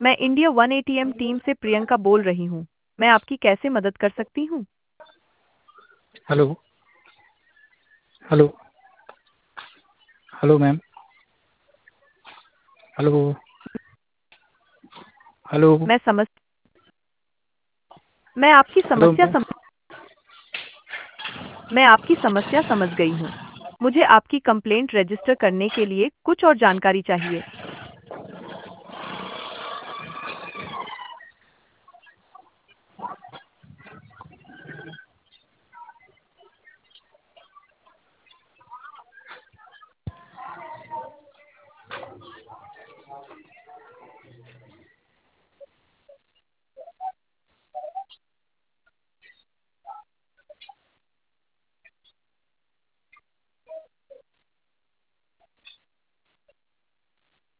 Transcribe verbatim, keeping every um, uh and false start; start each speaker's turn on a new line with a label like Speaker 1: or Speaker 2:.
Speaker 1: मैं India one ATM team से प्रियंका बोल रही हूँ। मैं आपकी कैसे मदद कर सकती हूँ?
Speaker 2: Hello. Hello. Hello ma'am. Hello. Hello.
Speaker 1: मैं समझ मैं आपकी
Speaker 2: हेलो
Speaker 1: समस्या
Speaker 2: मैम।
Speaker 1: सम मैं आपकी समस्या समझ गई हूँ। मुझे आपकी कंप्लेंट रजिस्टर करने के लिए कुछ और जानकारी चाहिए।